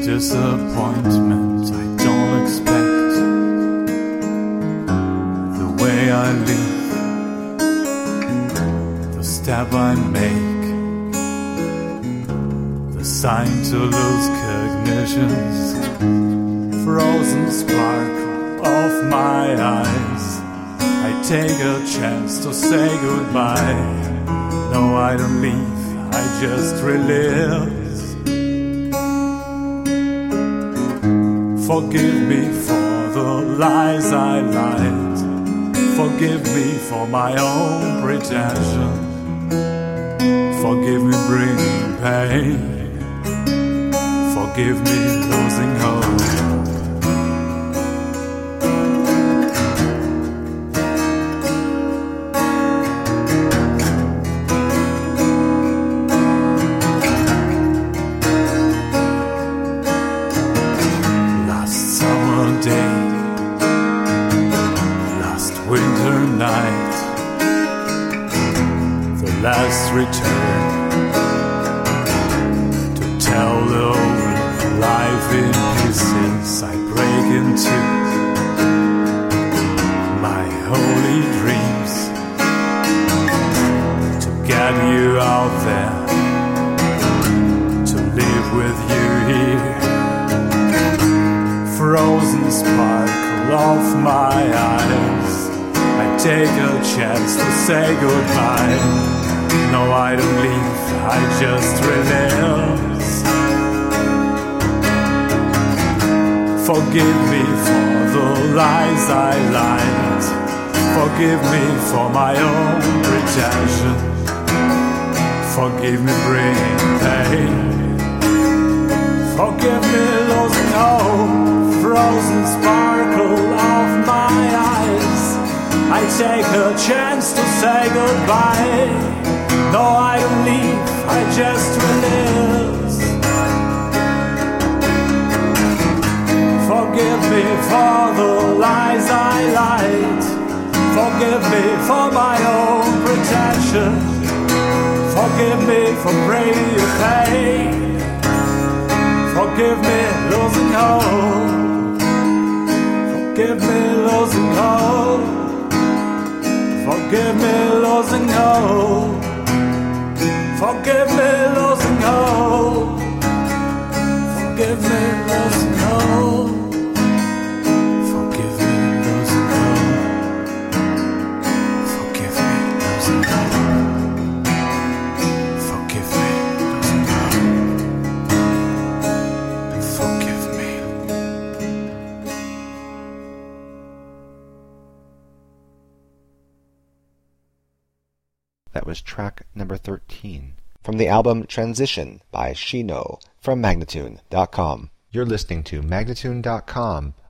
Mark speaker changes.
Speaker 1: disappointment I don't expect, the way I live, the step I make, the sign to lose cognition, frozen sparkle of my eyes. I take a chance to say goodbye. No, I don't leave, I just release. Forgive me for the lies I lied. Forgive me for my own pretension. Forgive me bringing pain. Forgive me losing hope. Last return to tell the whole life in pieces. I break into my holy dreams to get you out there, to live with you here. Frozen sparkle of my eyes, I take a chance to say goodbye. No, I don't leave, I just release. Forgive me for the lies I lied. Forgive me for my own rejection. Forgive me bringing pain. Forgive me losing hope. Frozen sparkle of my eyes, I take a chance to say goodbye. No, I don't leave, I just release. Forgive me for the lies I lied. Forgive me for my own pretension. Forgive me for bringing you pain. Forgive me losing hope. Forgive me losing hope. Forgive me losing hope. Forgive me losing hope. Forgive me losing hope. Forgive me losing hope. Forgive me losing hope. Forgive me losing hope. Forgive me.
Speaker 2: That was track number 13 from the album Transition by Shino from Magnatune.com. You're listening to Magnatune.com